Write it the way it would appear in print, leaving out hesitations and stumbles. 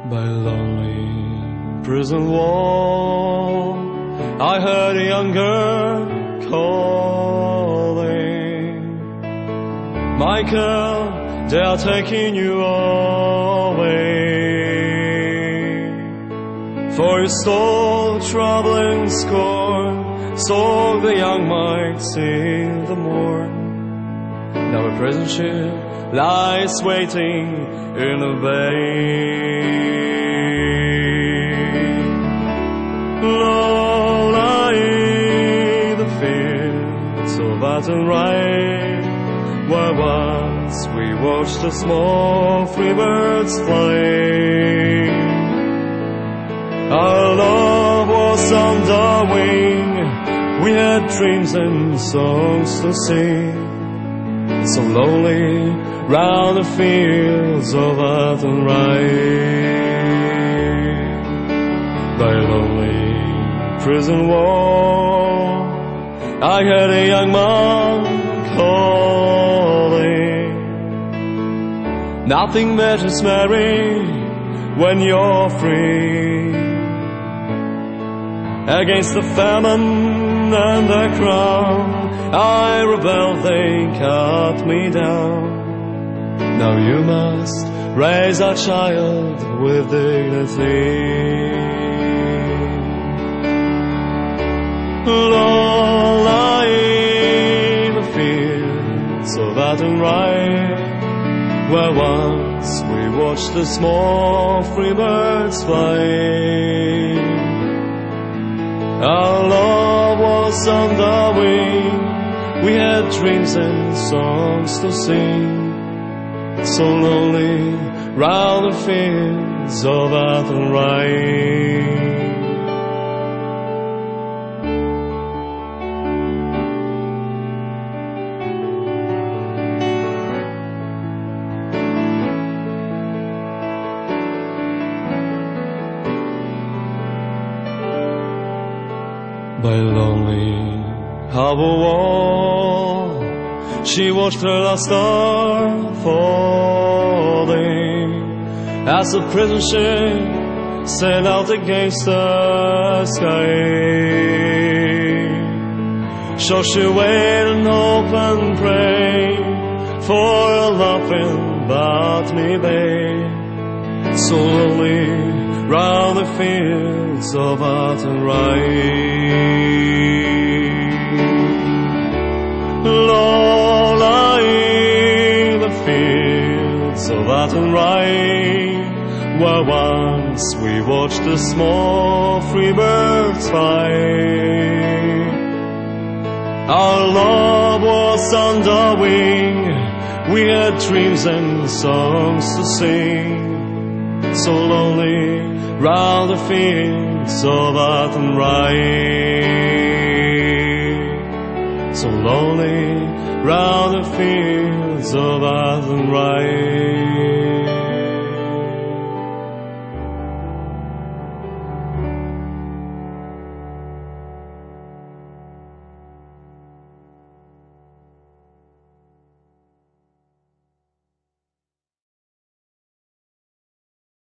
By lonely prison wall, I heard a young girl calling, Michael, they are taking you away. For you stole trouble and scorn, so the young might see the morn. Now a prison ship lies waiting in the bay. Low lie the fields of Athenry, where once we watched the small free birds fly. Our love was on the wing, we had dreams and songs to sing. So lonely round the fields of Athenry. By a lonely prison wall, I heard a young man calling. Nothing matters, Mary, when you're free. Against the famine and the crown, I rebelled, they cut me down. Now you must raise our child with dignity. Long lie the fields of Athenry, where once we watched the small free birds fly. Our love was on the wing, we had dreams and songs to sing. So lonely round the fields of Athenry. By a lonely harbor wall, she watched her last star falling, as the prison ship sailed out against the sky. So she waited and hoped and prayed for a loving Botany Bay. So lonely round the fields of Athenry. Low lie the fields of Athenry, where once we watched the small free birds fly. Our love was on the wing, we had dreams and songs to sing. So lonely round the fields of Athenry. So lonely round the fields of Athenry.